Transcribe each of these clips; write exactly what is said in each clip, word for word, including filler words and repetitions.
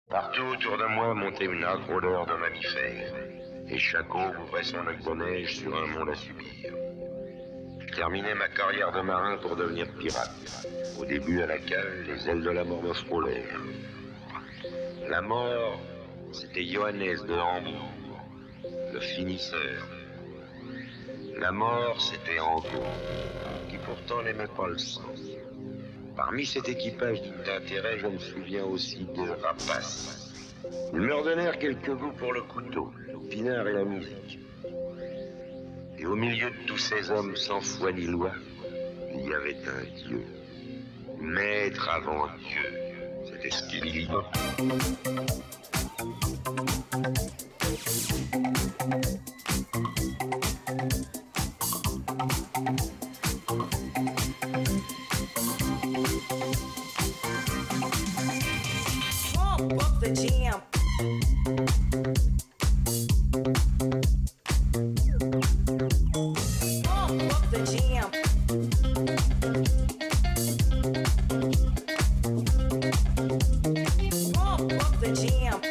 Partout autour de moi montait une âcre odeur de mammifères, et chaque eau ouvrait son lac de neige sur un monde à subir. Je terminais ma carrière de marin pour devenir pirate. Au début, à la cale, les ailes de la mort me frôlèrent. La mort, c'était Johannes de Hambourg, le finisseur. La mort, c'était Angot, qui pourtant n'aimait pas le sang. Parmi cet équipage digne d'intérêt, je me souviens aussi de Rapace. Ils me redonnèrent quelques goûts pour le couteau, le pinard et la musique. Et au milieu de tous ces hommes sans foi ni loi, il y avait un Dieu. Maître avant Dieu, c'était ce qu'il dit. Pump up the jam. Pump up the jam. Pump up the jam.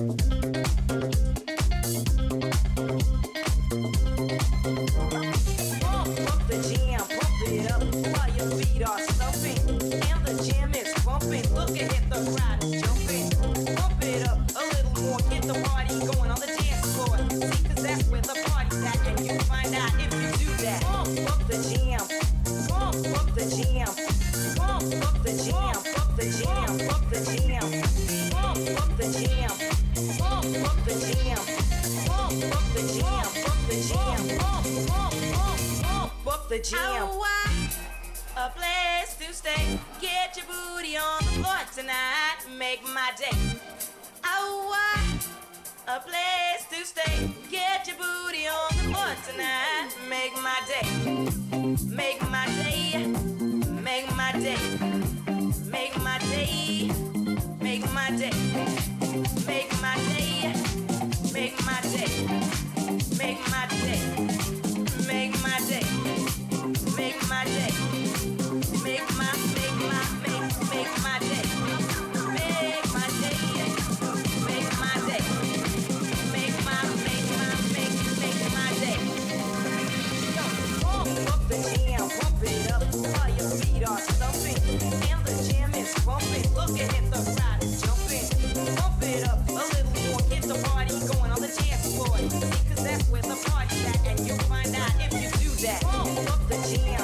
Pump up the jam. Pump it up while your feet are stumping and the jam is bumping. Look ahead, the crowd is jumping. Pump it up a little more, get the party going on the dance floor. See, cause that's where the party's at, and you find out if you do that. Pump up the jam, pump up the jam, pump up the jam, up the jam, up the jam, pump up the jam, pump up the jam, pump up the jam, up the jam, pump, pump, pump, pump up the jam. A place to stay. Get your booty on the floor tonight. Make my day. Oh, what? A place to stay. Get your booty on the floor tonight. Make my day. Make my day. Make my day. Make my day. Make my day. Make my day. Make my day. Make my day. Make my day. Make my day. Make my, make my, make, make my day. Make my day. Make my day. Make my, make my, make, make my day. Yo, pump up the jam, pump it up while your feet are stumping and the jam is bumping. Look ahead, the crowd is jumping. Pump it up a little more, get the party going on the dance floor. See, cause that's where the party's at, and you'll find out if you do that. Pump up the jam.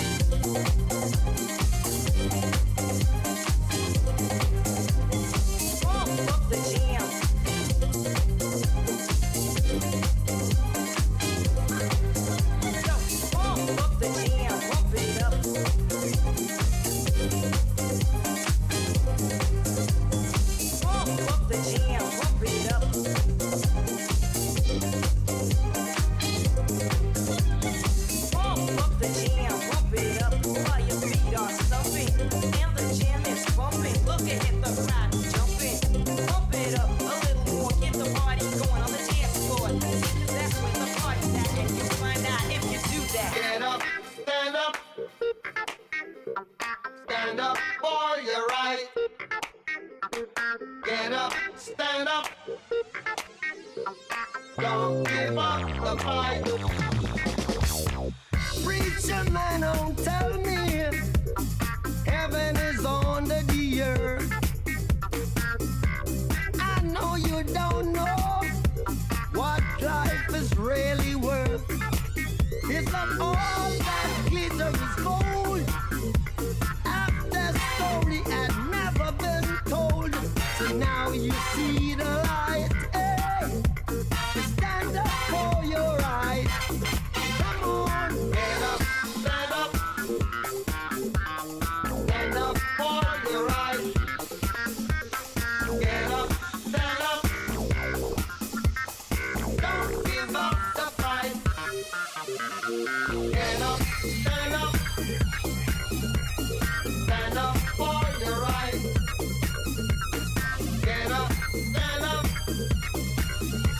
Pump up the jam. Yo, pump up the jam, pump it up. Pump up the jam, pump it up. Pump up the jam, pump it up while your feet are stumping and the jam is bumping. Look ahead, the crowd is jumping. Pump it up a little more, get the party going on the dance floor. Cause that's where the party's at, and you find out if you do that. Get up, stand up, stand up for your right. Get up, stand up, don't give up the fight. Preacher man, don't tell me heaven is under the earth. I know you don't know what life is really worth. It's not all that glitters is gold. Half the story had never been told. So now you see the light. Hey, stand up for your right. Come on, get up, stand up, stand up for your right. Get up, stand up, don't give up the fight. Get up, stand up, stand up for your right. Get up, stand up,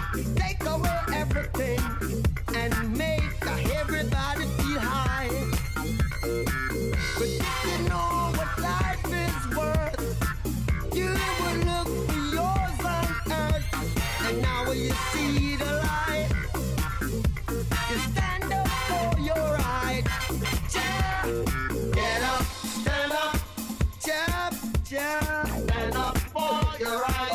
take away everything and make everybody feel high. But if you know what life is worth, you will look for yours on earth. And now when you see the light, you stand up for your right. Yeah. Get up, stand up, jump, jump, stand up for your right.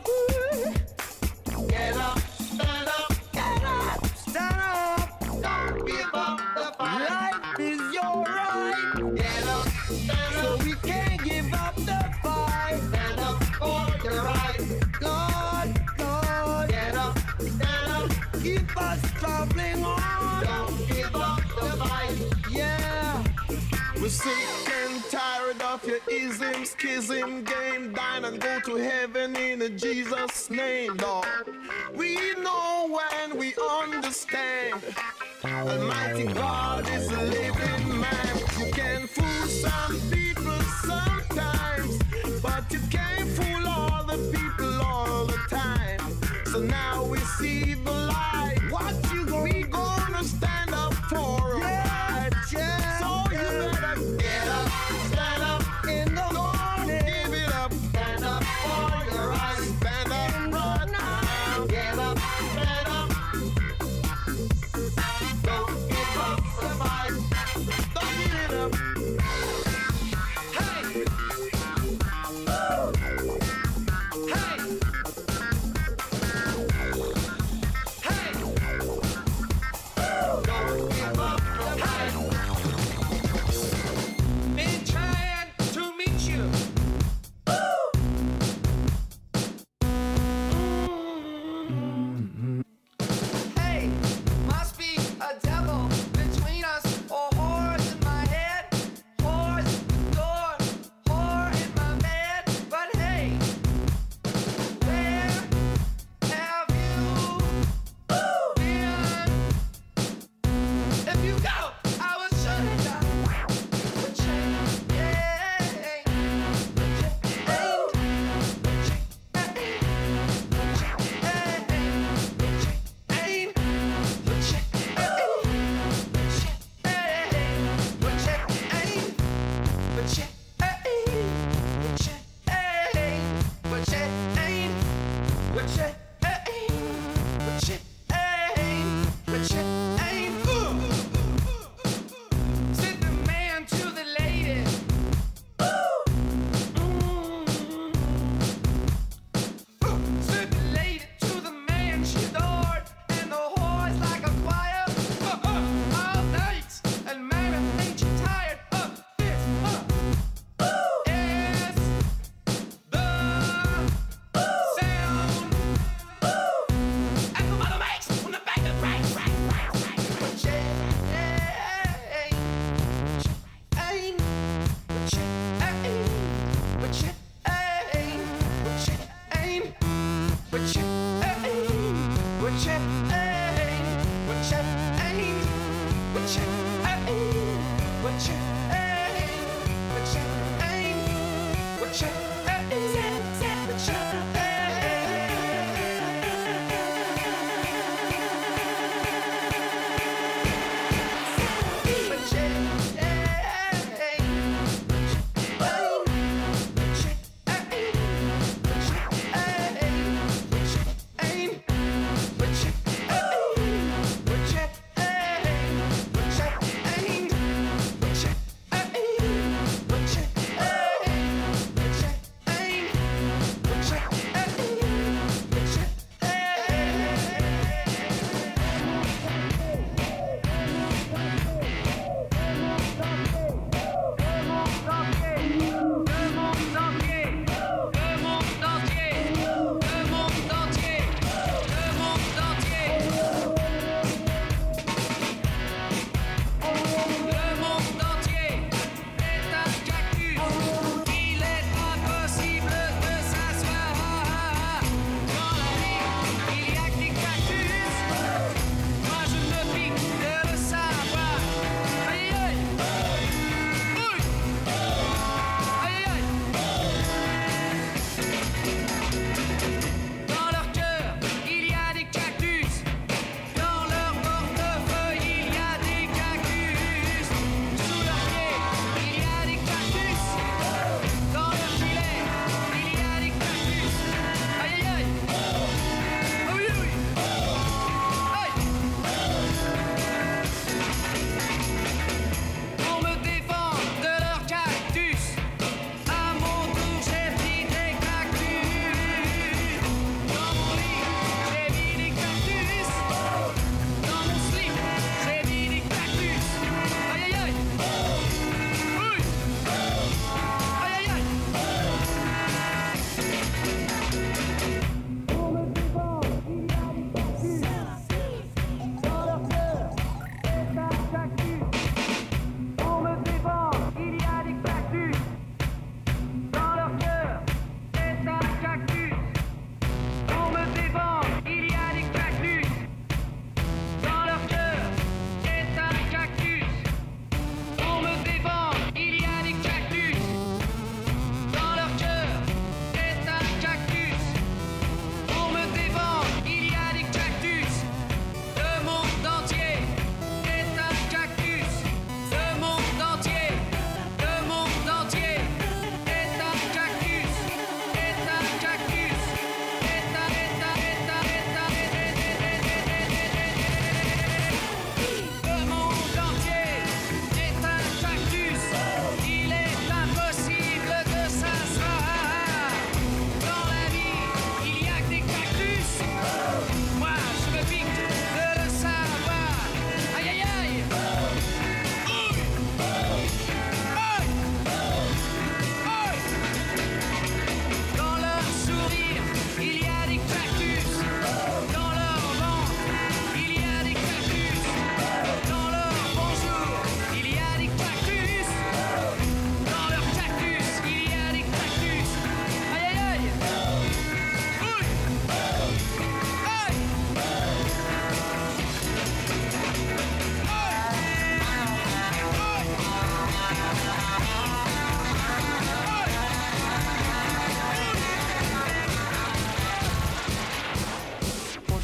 Oh. Get up, stand up, get up, stand up. Don't give up the fight. Life is your right. Get up, stand up. So we can't give up the fight. Stand up for your right. God, God. Get up, stand up. Keep us traveling on. Don't give up the fight. Yeah. We're sick and tired of your ism, schism, game, dine and go to heaven in Jesus' name, Lord. We know when we understand, Almighty God is a living man. You can fool some people sometimes, but you can't fool all the people all the time. So now we see the light. What you gonna, we gonna stand up for? Yeah, yeah. So you better get up, stand up in the morning. Give it up, stand up for your right. Stand up right now. Get up, stand up. Don't give up the fight. Don't give it up. Hey! Oh! Hey! Hey! Don't give up the fight. Been trying to meet you.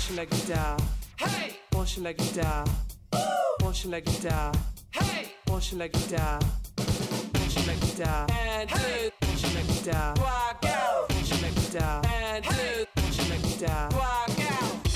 Penche la guitare. Hey. Penche la guitare. Penche la guitare. Hey. Penche la guitare. Penche la guitare. Un, deux. Penche la guitare. Trois, quatre. Penche la guitare. Un, deux. Penche la guitare. Trois, quatre.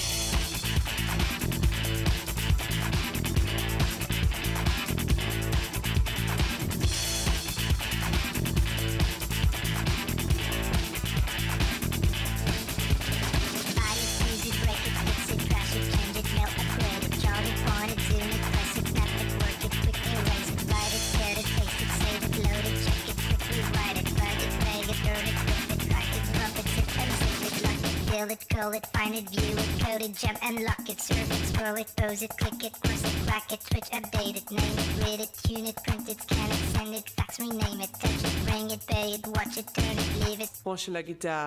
It, curl it, find it, view it, code it, jump and lock it, serve it, scroll it, pose it, click it, cross it, crack it, switch, update it, name it, read it, tune it, print it, scan it, send it, fax, rename it, touch it, bring it, pay it, watch it, turn it, leave it. Penche la guitare.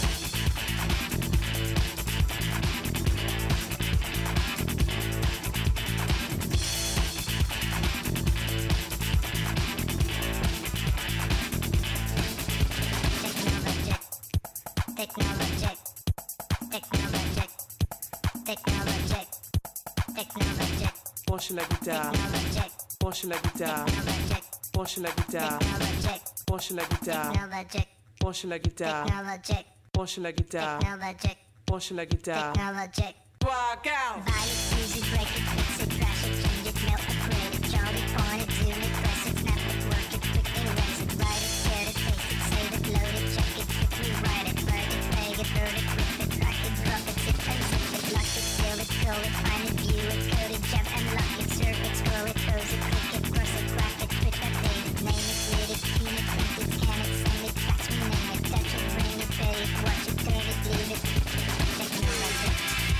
Technologic, technologic, technologic, technologic. Penche la guitare. Penche la guitare. Penche la guitare. Penche la guitare. Penche la guitare. Penche la guitare. Penche la guitare. Trois, quatre. Buy it, use it, break it, fix it, crash it, change it, melt, upgrade it, chart it, point it, zoom it, press it, snap it, work it, quick erase it, write it, cut it, paste it, save it, load it, check it, quick rewrite it, plug it, play it, burn it, rip it, track it, drop it, zip and zip it, lock it, fill it, call it, find it, view it, code it, jump and lock it, serve it, scroll it, pose it, click it, cross it, crack it, switch, update it, name it, read it, tune it, print it, scan it, send it, fax, rename it, touch it, bring it, pay it, watch it, turn it, leave it. Technology.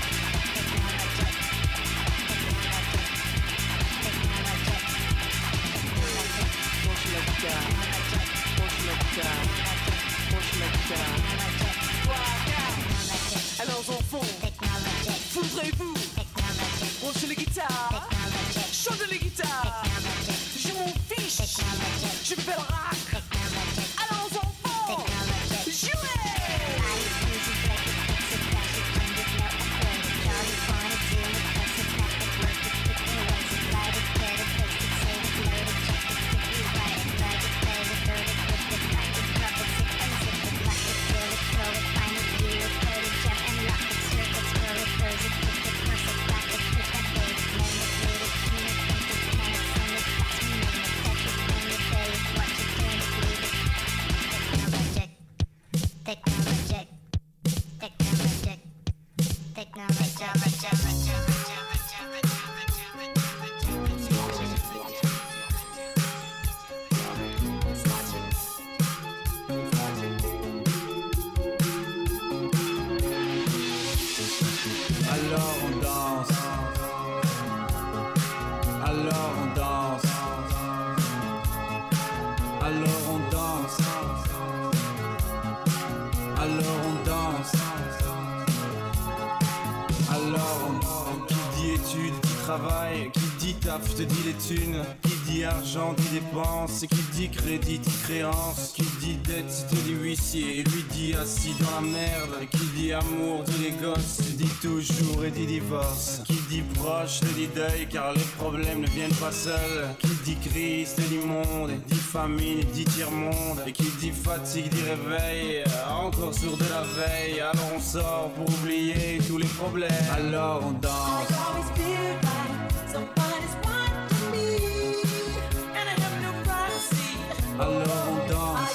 Alors enfants, voudrez-vous brancher les guitares, chanter les guitares, je m'en fiche, je fais le rock. Alors enfants, jouez! Technologic, technologic, technologic. Alors on danse, alors on danse, alors on danse, alors on danse, alors on... Qui dit études, qui travaille, qui dit taf, je te dis les thunes. Qui dit argent, dit dépense, qui dit crédit, dit créance. Qui dit dette, te dit huissier, et lui dit assis dans la merde. Qui dit amour, dit les gosses, dit toujours et dit divorce. Qui dit proche, te dit deuil, car les problèmes ne viennent pas seuls. Qui dit crise, te dit monde, dit famine, dit tiers-monde. Et qui dit fatigue, dit réveil, encore sourd de la veille. Alors on sort pour oublier tous les problèmes. Alors on danse. Alors on danse.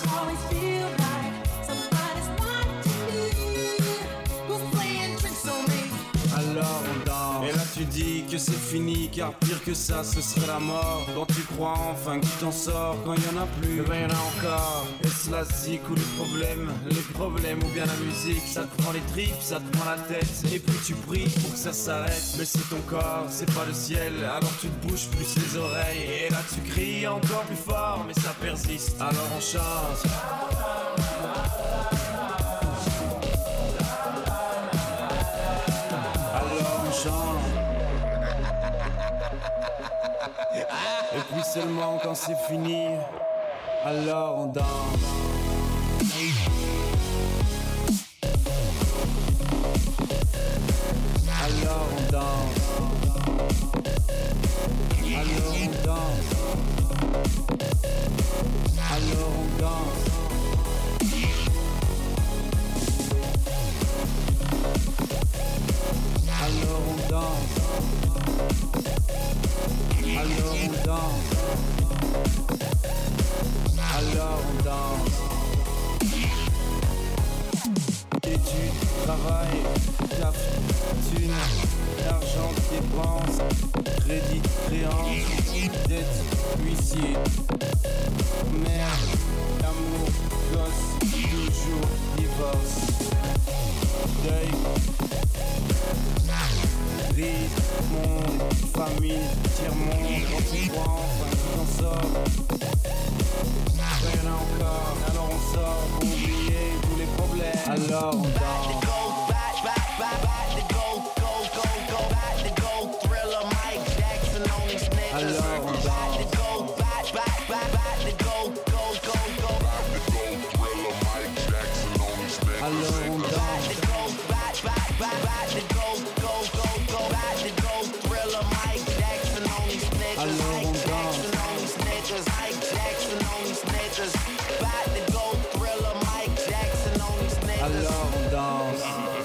Alors on danse. Et là tu dis que c'est fini, car pire que ça ce serait la mort. Quand tu crois enfin que tu t'en sors, quand il y en a plus, ben y en a encore. Est-ce la zik ou les problèmes, les problèmes ou bien la musique? Ça te prend les tripes, ça te prend la tête, et puis tu pries pour que ça s'arrête. Mais c'est ton corps, c'est pas le ciel, alors tu te bouges plus les oreilles. Et là tu cries encore plus fort, mais ça persiste, alors on chante. Alors on chante. Et puis seulement quand c'est fini, alors on danse. Alors on danse. Alors on danse. Alors on danse. Alors on danse. Alors on danse. Alors on danse. Études, travail, taf, thune, l'argent dépense, crédit, créance, dette, huissier, mère, amour, gosse, toujours, divorce, deuil, rire, monde, famille, tiers-monde, quand tu crois enfin tu t'en sors. Rien encore, alors on sort pour oublier tous les problèmes. Alors on danse. Alors on danse. Alors on danse. Alors on danse. Alors on danse.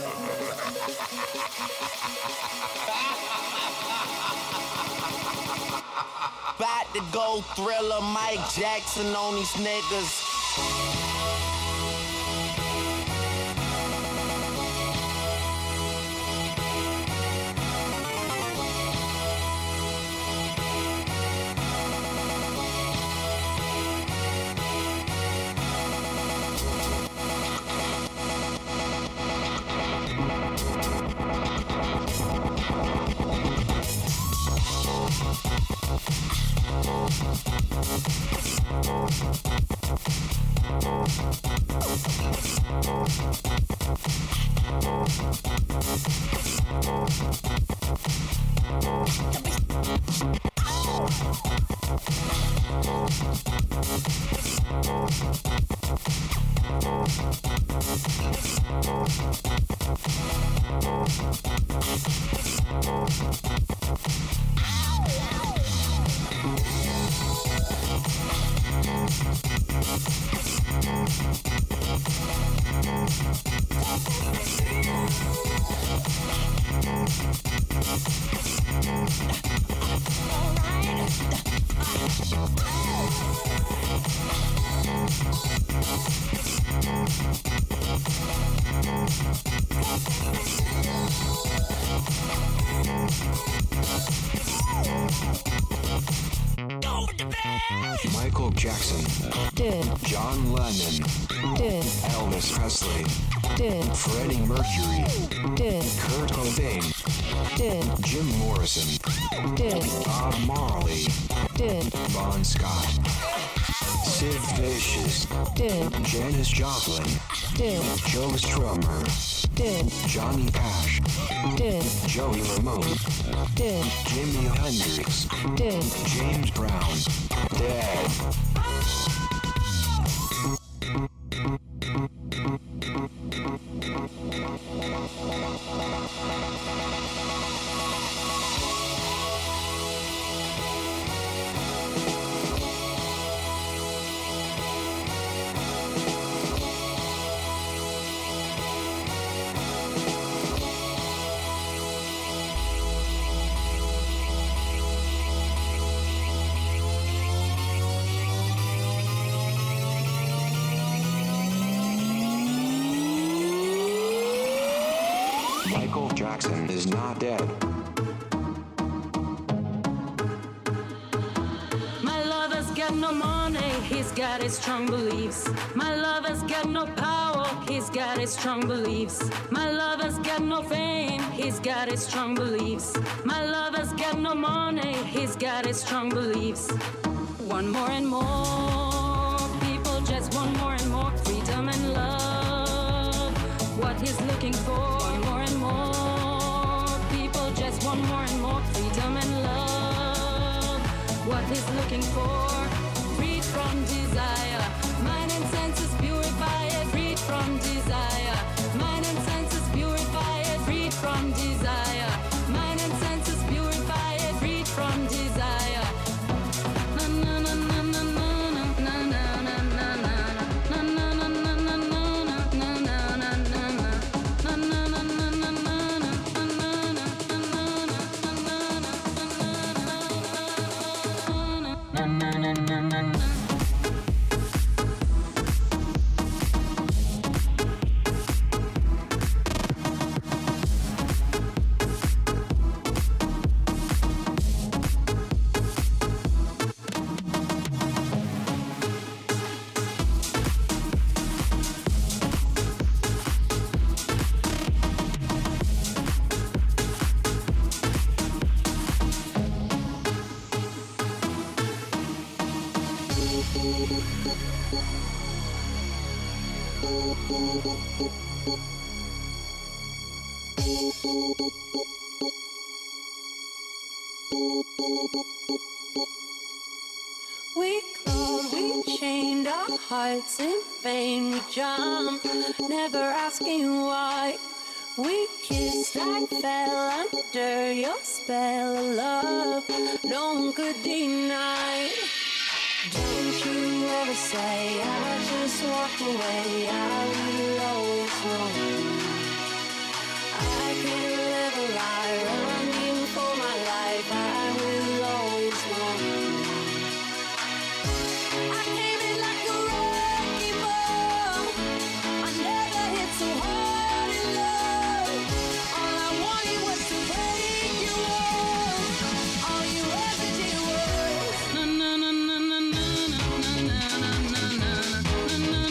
About to go Thriller, Mike Jackson on these niggas. Michael Jackson. Did. John Lennon. Did. Elvis Presley. Did. Freddie Mercury. Did. Kurt Cobain. Did. Jim Morrison. Did. Bob Marley. Did. Bon Scott. Sid Vicious. Did. Janis Joplin. Did. Joe Strummer. Did. Johnny Cash. Did. Joey Ramone. Did. Jimi Hendrix. Did. James Brown. Dead. Michael Jackson is not dead. My lover's got no money, he's got his strong beliefs. My lover's got no power, he's got his strong beliefs. My lover's got no fame, he's got his strong beliefs. My lover's got no money, he's got his strong beliefs. One more and more, people just want more and more freedom and love. What he's looking for, one more and more, people just want more and more freedom and love. What he's looking for, freed from desire, mind and senses purify it, freed from desire, mind and senses purify it, freed from desire, heights in vain. We jumped, never asking why. We kissed, I fell under your spell of love. No one could deny. Don't you ever say I just walked away. I will always know. I can't live a lie, running for my life. I will always know. I came in like a wrecking ball. I never hit so hard in love. All I wanted was to break you off. All you ever did was na na na na na na na na na na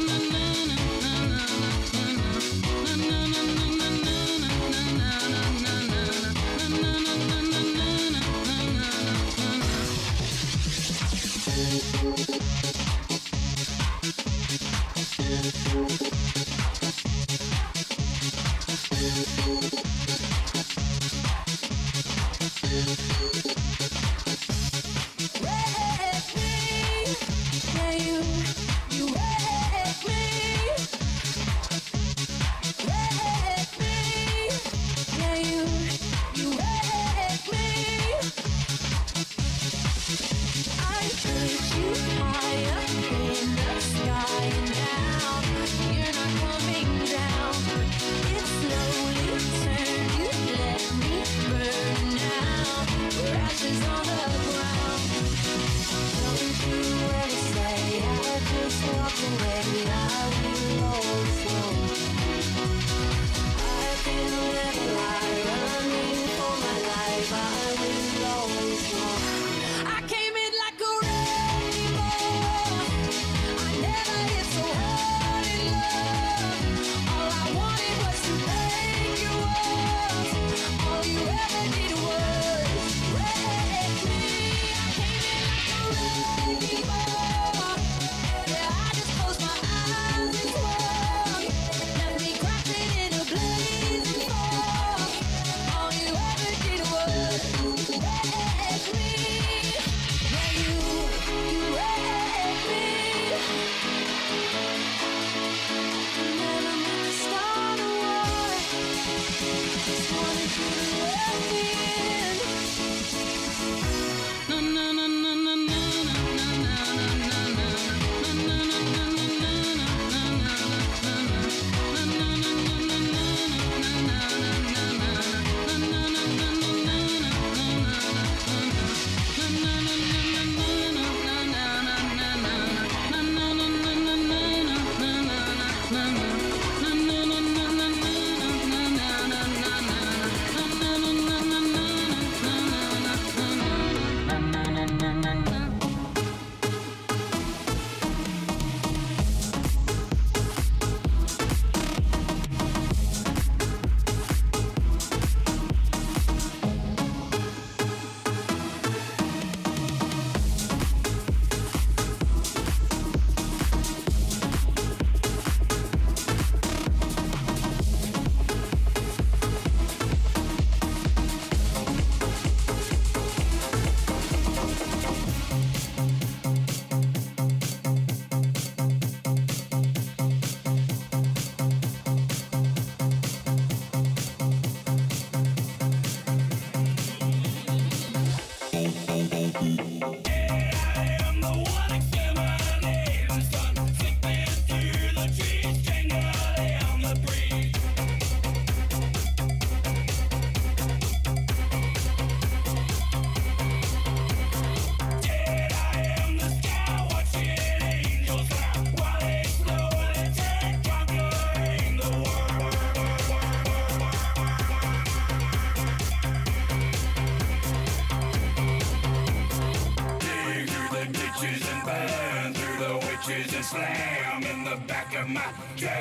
slam in the back of my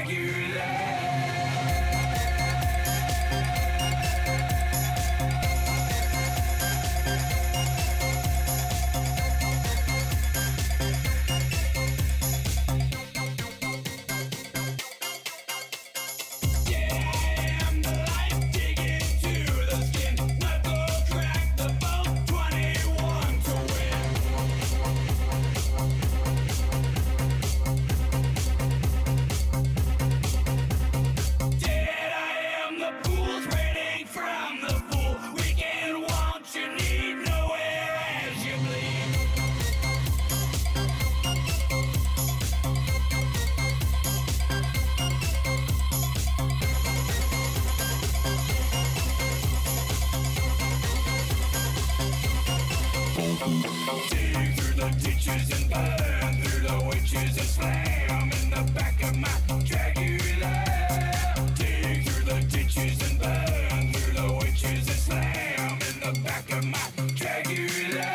Dragula. Dig through the ditches and burn through the witches and slam in the back of my Dragula. Dig through the ditches and burn through the witches and slam in the back of my Dragula.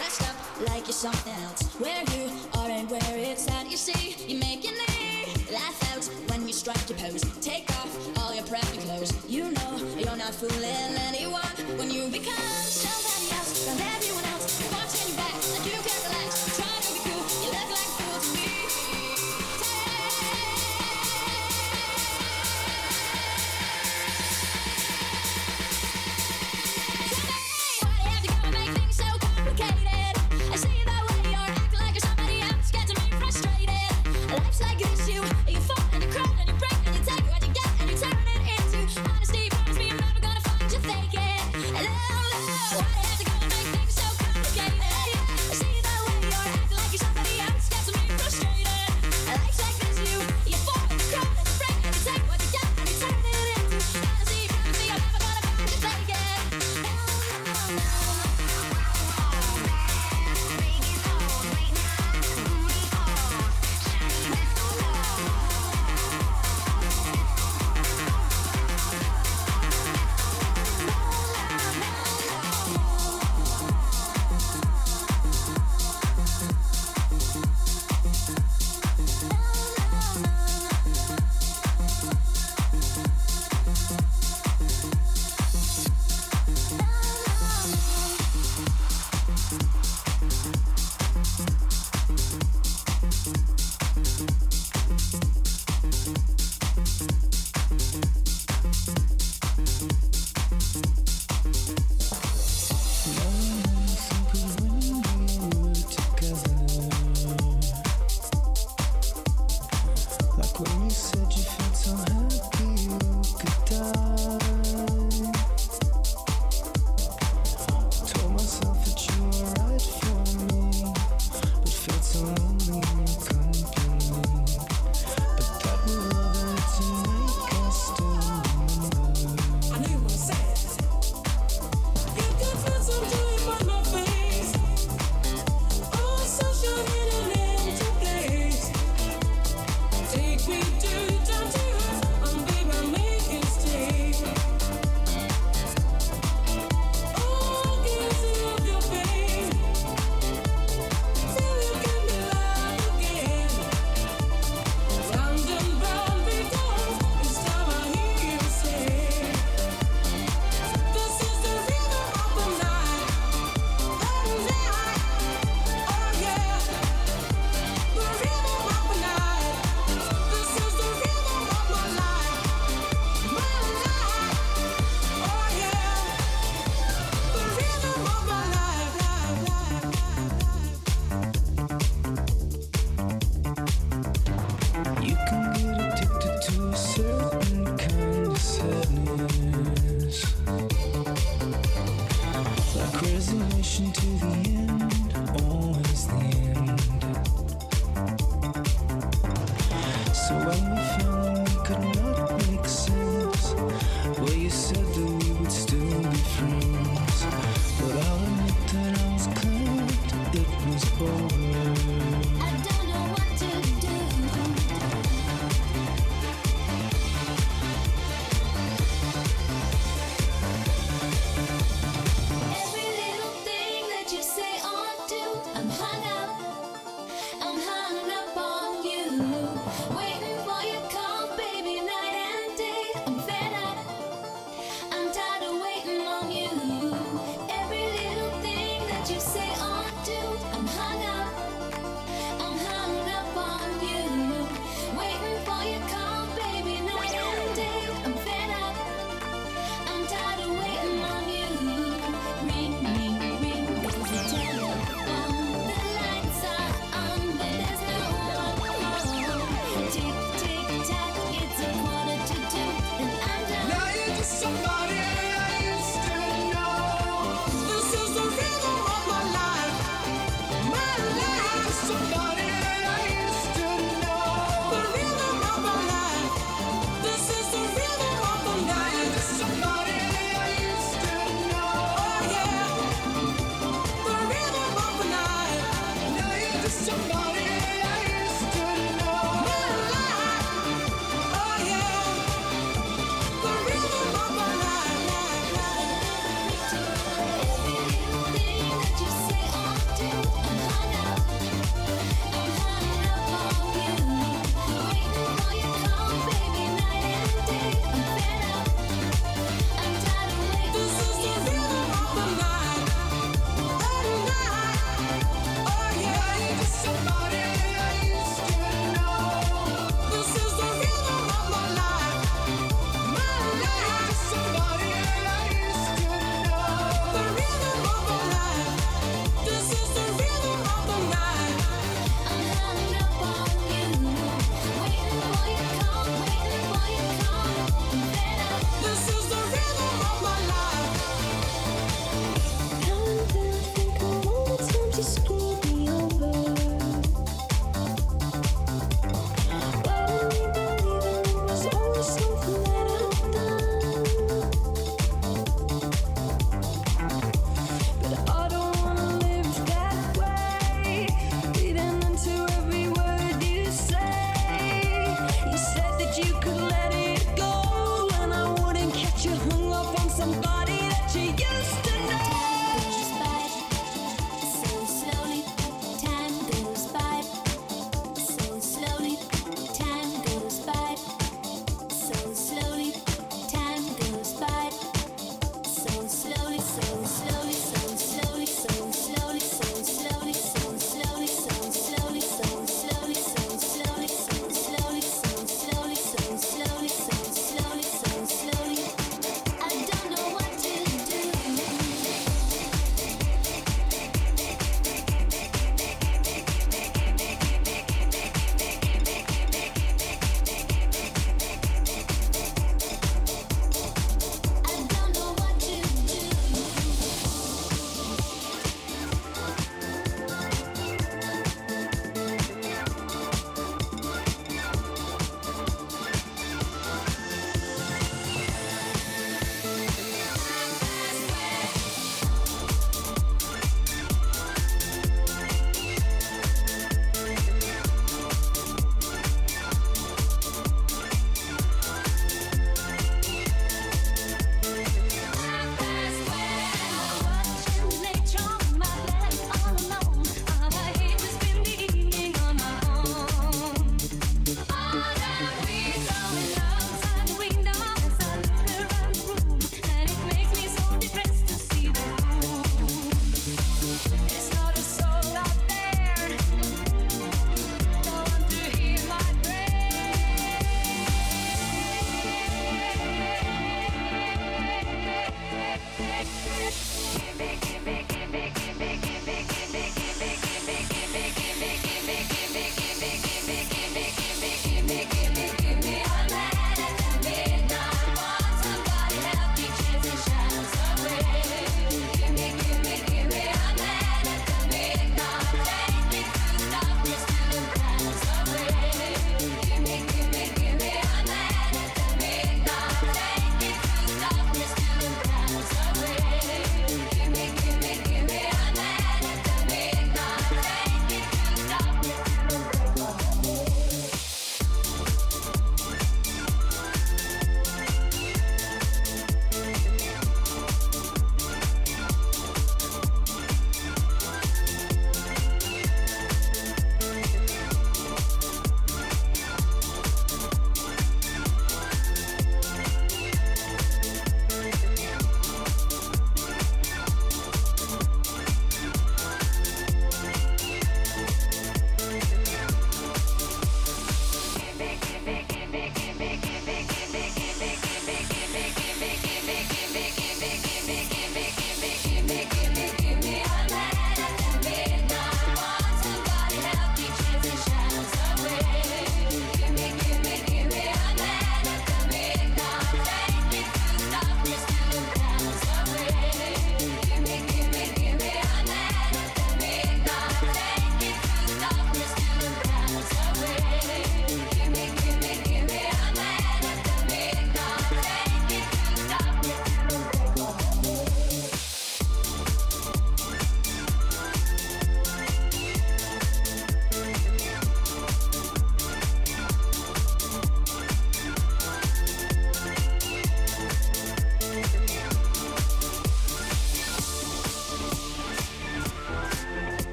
dressed up like you're something else. Where you are and where it's at, you see, you make your knee laugh out when you strike your pose. Take off all your preppy clothes. You know you're not fooling anyone when you become somebody else. Around everyone else, watching your back like you can't relax. Trying to be cool, you look like a fool to me.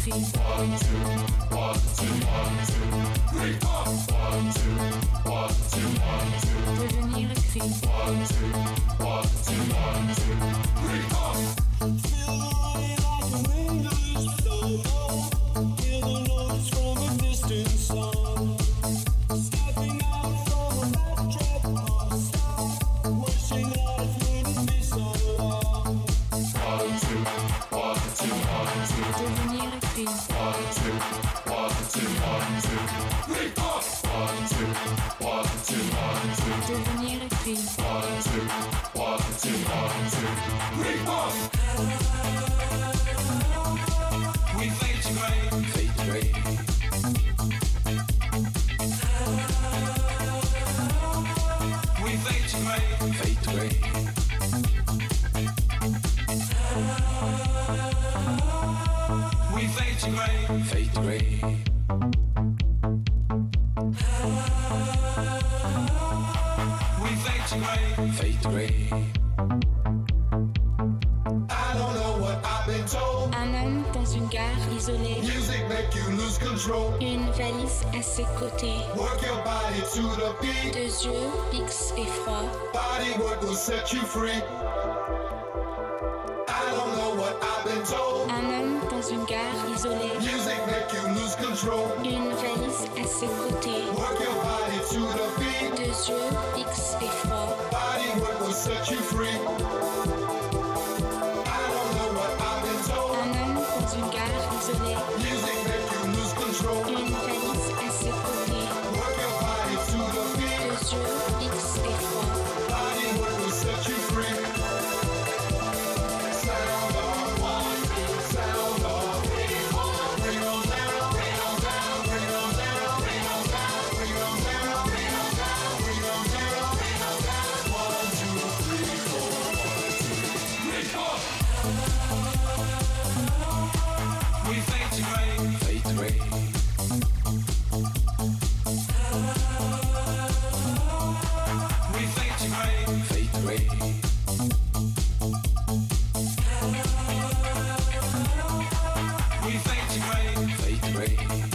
électrique. One, two, one, two, one, two, three, four. One, two, one, two, one, two. Devenir électrique. One, two, one, two, one, two, three, four. Feel the light like a wind is so low. Hear the notes from a distant song. Stepping out from a backdrop of star. Wishing life wouldn't be so long. One, two, one, two, one, two. Devenir électrique. One, two, one, two, one, two, three, four. One, two, one, two, one, two. Devenir électrique. One, two, one, two, one, two, three, four. We fade to gray, fade to gray. We fade to gray, fade to gray. We fade to gray, fade to gray. We fade to gray, fade to gray. I don't know what I've been told. Un homme dans une gare isolée. Music make you lose control. Une valise à ses côtés. Work your body to the beat. Deux yeux fixes et froids. Body work will set you free. I don't know what I've been told. Un homme dans une gare isolée. Music make you lose control. Une valise à ses côtés. Work your body to the beat. Deux yeux fixes et froids. Body work will set you free. I don't know what I've been told. Un homme dans une gare isolée. Music make you lose control. Une valise à ses côtés. Work your body to the beat. Deux yeux fixes et froids. Body work will set you free. Sound of one, sound of three, four. Bring on down, bring on down, bring on down, bring on down, bring on down, bring on down, bring on down, bring on down. One, two, three, four. One, two, three, four. We fade to gray, fade to gray. We fade to gray, fade to gray. We fade to gray, fade to gray.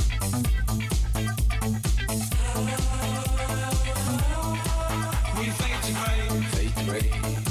We fade to gray, fade to gray.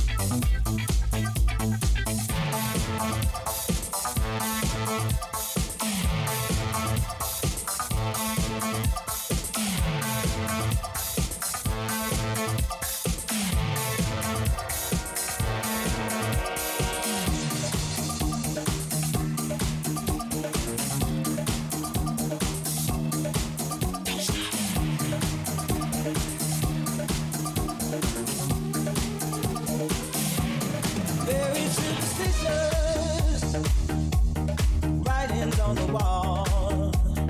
Very superstitious writings on the wall.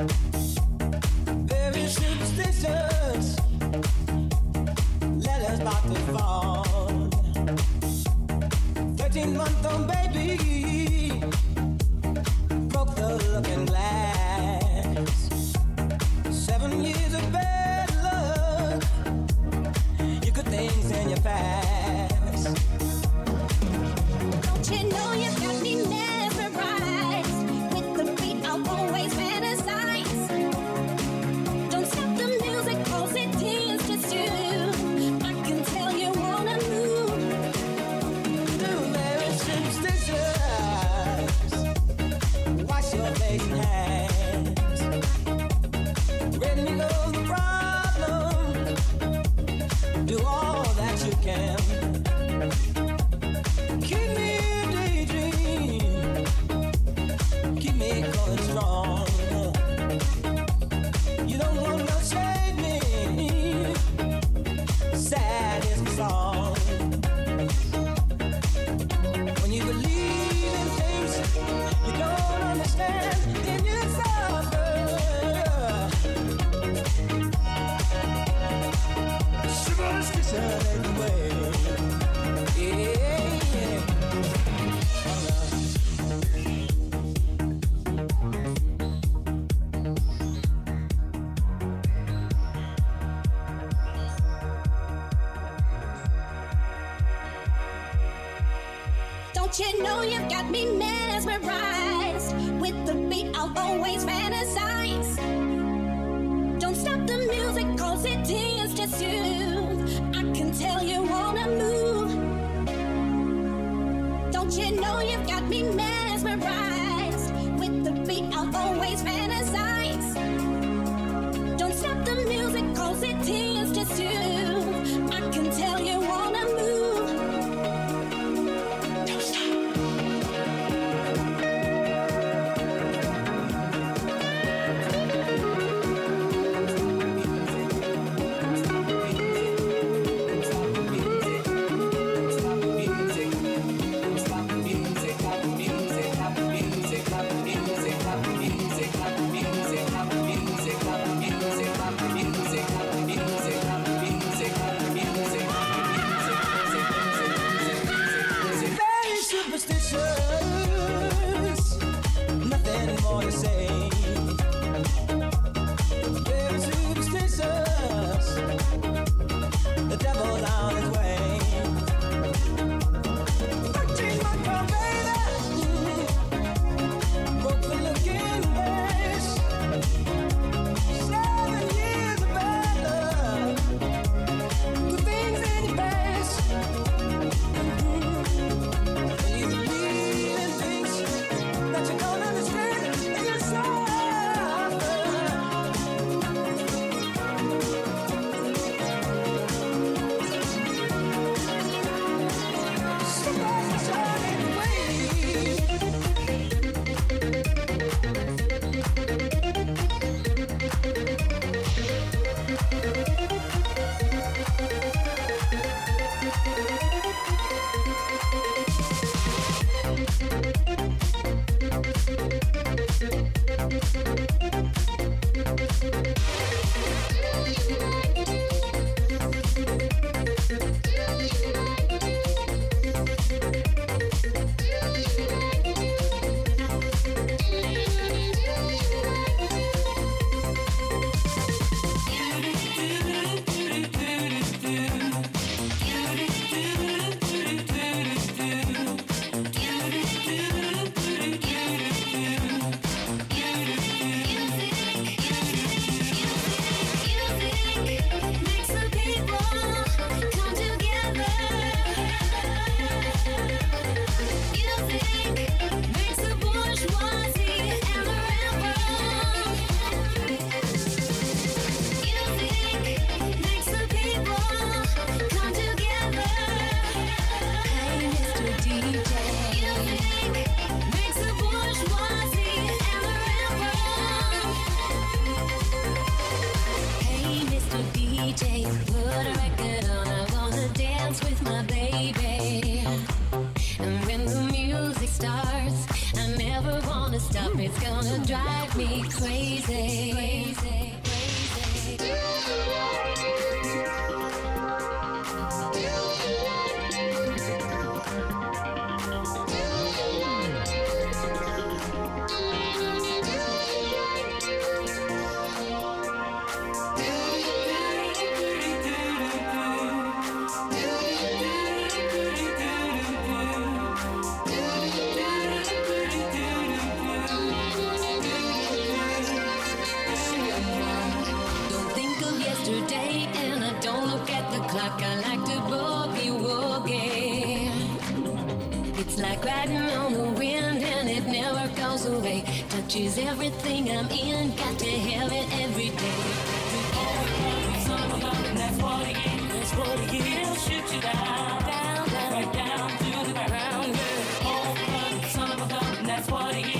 Very superstitious letters about to fall. Thirteen month old baby broke the looking glass. Seven years of bad luck. You good things in your past. Don't you know you got me mesmerized with the beat I'll always fantasize. Don't stop the music 'cause it is just you. I can tell you wanna move. Very superstitious. Wash your face and hands. When you know the problem, do all that you can. Keep me a daydream. Keep me going strong. You don't want no shade me. Sad is the song. When you believe in things you don't understand, then you suffer. Superstition everywhere. Yeah, yeah. Don't you know you got me mesmerized with the beat I'll I'll always fantasize. Don't stop the music, cause it is just you. I can tell you wanna move. Don't stop. Very superstitious, nothing more to say. Very superstitious, the devil's on his way. thirteen month old baby, broke the looking glass. Seven years of bad love, good things in your past. You believe in things that you don't understand, and you suffer. Superstition ways. Makes the people come together. Music makes the bourgeoisie and the rebel. Music makes the people come together. Hey, Mister D J. Music makes the bourgeoisie and the rebel. Hey, Mister D J, put a record on. I wanna dance with my baby. And when the music starts, I never wanna stop. It's gonna drive me crazy. Crazy, Don't think of yesterday, and I don't look at the clock. I like to boogie woogie. It's like riding on the wind, and it never goes away. Touches everything I'm in, got to have it every day. That's what it is. That's what it is. It'll shoot you down, down, down, right down to the ground. Oh, son of a gun, that's what it is.